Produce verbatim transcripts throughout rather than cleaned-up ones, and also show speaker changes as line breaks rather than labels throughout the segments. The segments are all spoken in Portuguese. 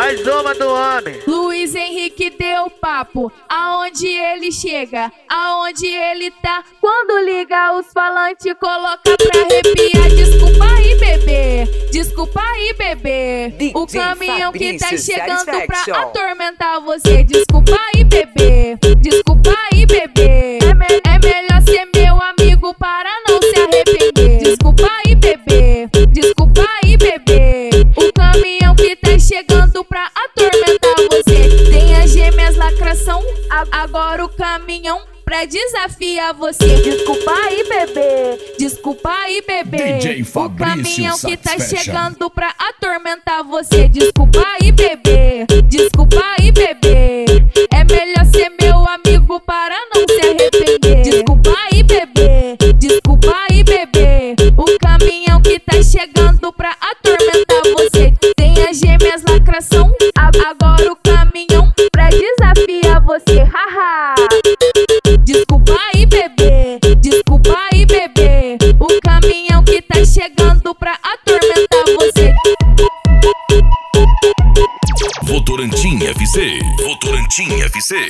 mais uma do homem.
Luiz Henrique deu papo, aonde ele chega, aonde ele tá. Quando liga os falantes, coloca pra arrepiar. Desculpa aí, bebê, desculpa aí, bebê. O caminhão que tá chegando pra atormentar você. Desculpa aí, bebê, desculpa aí, bebê. É, me é melhor ser meu amigo para não se arrepender. Desculpa aí, bebê, desculpa aí, bebê. O caminhão que tá chegando pra atormentar você. Tem as gêmeas lacração, agora o caminhão pré-desafia você. Desculpa aí, bebê, desculpa aí, bebê.
D J
o caminhão que tá
Satisfaction.
chegando pra atormentar você. Desculpa aí, bebê, desculpa aí, bebê. É melhor ser meu amigo para não se arrepender. Desculpa aí, bebê, desculpa aí, bebê. O caminhão que tá chegando pra atormentar você. Tem as gêmeas lacração, agora o caminhão pré-desafia você. Haha. Desculpa aí, bebê, desculpa aí, bebê. O caminhão que tá chegando pra atormentar você.
Votorantim F C. Votorantim F C.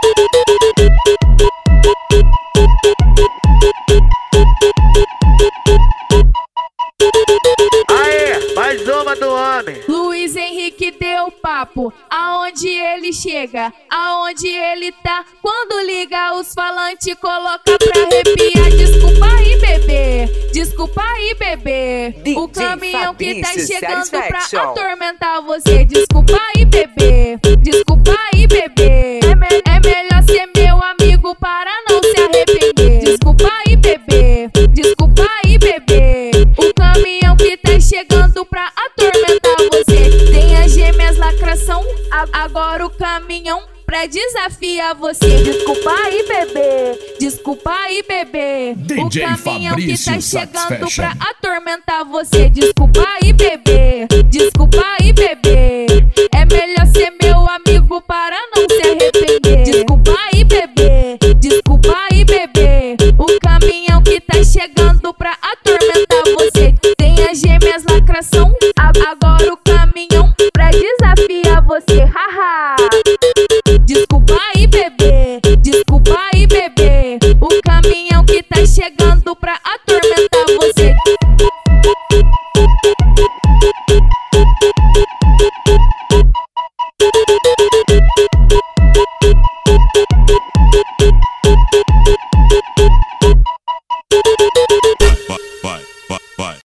Aê, mais uma do homem.
Luiz Henrique deu papo, aonde ele chega, aonde ele tá. Quando liga os falantes, coloca pra arrepiar. Desculpa aí, bebê, desculpa aí, bebê. O caminhão que tá chegando pra atormentar você. Desculpa aí, bebê, desculpa aí, bebê. É, me é melhor ser meu amigo para não se arrepender. Desculpa aí, bebê, desculpa aí, bebê. O caminhão que tá chegando pra atormentar você. Tem as gêmeas lacração, agora o caminhão pré-desafia você. Desculpa aí, bebê, desculpa aí, bebê.
D J
o caminhão que tá
Fabrício
chegando
Satisfaction.
pra atormentar você. Desculpa aí, bebê, desculpa aí, bebê. É melhor ser meu amigo para não se arrepender. Desculpa aí, bebê, desculpa aí, bebê. O caminhão que tá chegando pra atormentar você. Tem as gêmeas lacração,